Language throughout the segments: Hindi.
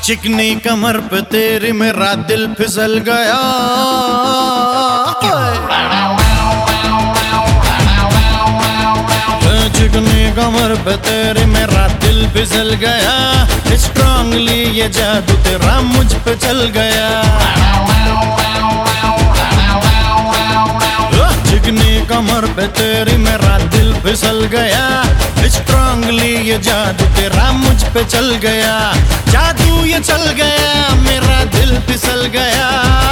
चिकनी कमर पे तेरी मेरा दिल फिसल गया। चिकनी कमर पे तेरी मेरा दिल फिसल गया। स्ट्रांगली ये जादू तेरा मुझ पे चल गया। चिकनी कमर पे तेरी मेरा दिल फिसल गया। स्ट्रांगली ये जादू तेरा मुझ पे चल गया। जादू ये चल गया, मेरा दिल फिसल गया।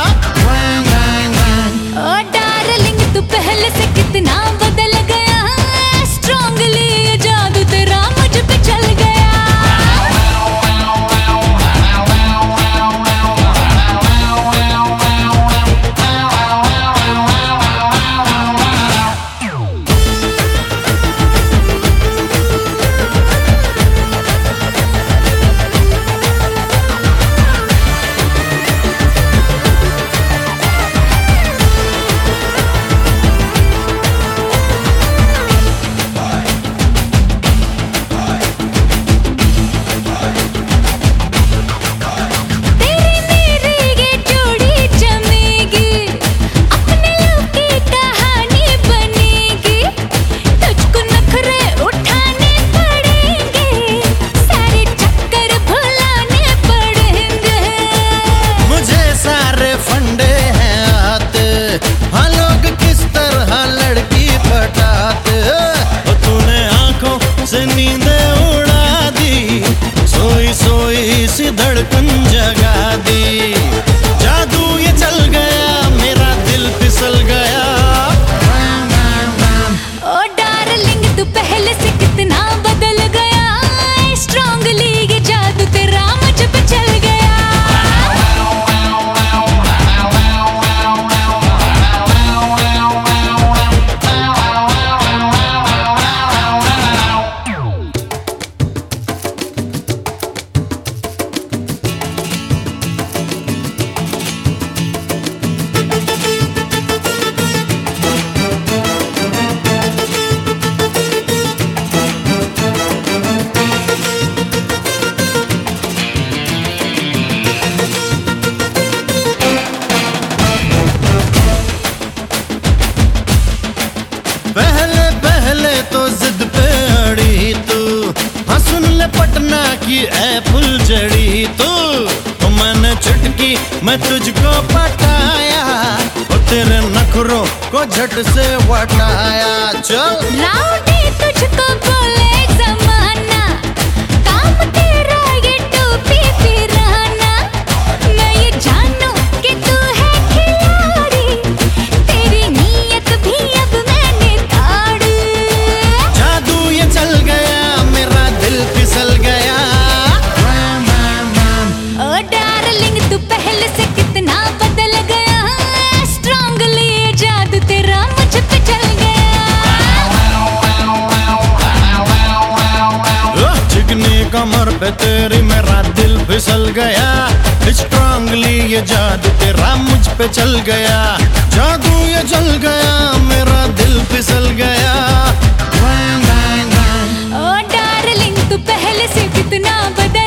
ओ डार्लिंग तू पहले से कितना बदल गया। स्ट्रांगली ये जादू तेरा मुझ पे चल गया। धड़कन जगा दी। जादू ये चल गया, मेरा दिल फिसल गया। ओ डार्लिंग तू पहले से कितना बदल गया। स्ट्रांगली ये जादू तेरा मुझ पे चल गया। पहले पहले तो जिद पे अड़ी तू। हाँ सुन ले पटना की ऐ फुलझड़ी तू। तो मैंने चुटकी मैं तुझको पटाया। और तेरे नखरों को झट से वटाया। चल राउडी तुझको बोले जमाना। काम तेरा ये टोपी पिराना। मैं ये जानू कि तू है खिलाड़ी। तेरी नीयत भी अब मैंने ताड़ी। जादू ये चल गया, मेरा दिल फिसल गया। ओ डार्लिंग तू पहले से कितना बदल गया। स्ट्रांगली ये जादू तेरा मुझ पे चल गया। चिकनी कमर पे तेरी मेरा दिल फिसल गया। स्ट्रांगली ये जादू तेरा मुझ पे चल गया। जादू ये चल गया, मेरा दिल फिसल गया। ओ डार्लिंग तू पहले से कितना बदल